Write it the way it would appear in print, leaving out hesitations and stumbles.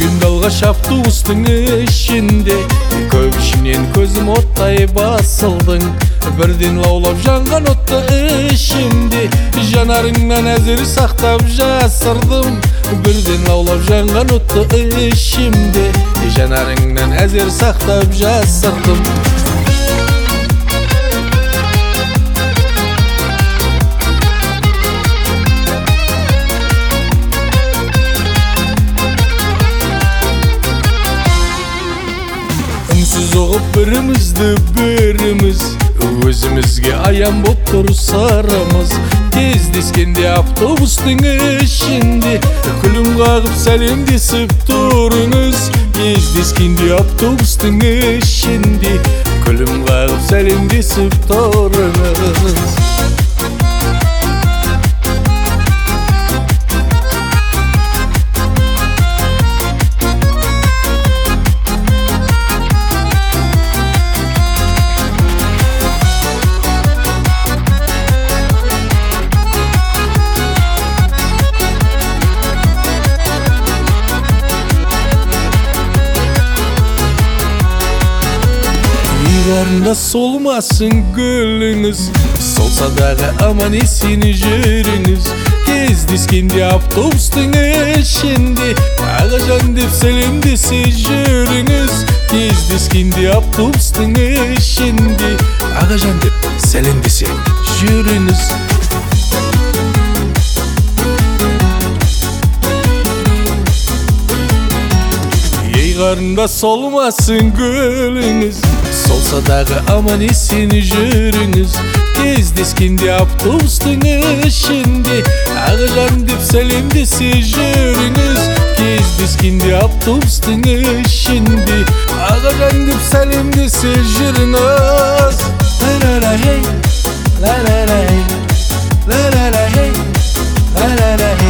Күндө алгаш автобустун ишинде көп ишинен көзүм оттай басылдың. Бирден лаулап жанган отто ишимди жанарыңнан азыр сактап жасырдым. Бирден лаулап жанган отто ишимди жанарыңнан азыр сактап жасырдым. Үнсүз угуп бирimiz өзүмүзгө аян болуп турсарымыз. Кездескенде автобустун ишинде күлүм кагып салемдесип туруңуз. Кездескенде автобустун ишинде күлүм кагып салемдесип туруңуз. Yıllarında solmasın gülünüz, solsa dağı aman esini jürünüz. Kezdeskende avtobustun ишинде Ağacan dep selemdese jürünüz. Kezdeskende avtobustun ишинде Ağacan dep selemdese jürünüz. Yaygarında solmasın gülünüz, solsa dağı aman esini jürünüz. Кездескенде автобустун ишинде Ağacan dep selemdese jürünüz. Кездескенде автобустун ишинде Ağacan dep selemdese jürünüz. La la la hey, la la la hey, la la la hey, la la la hey.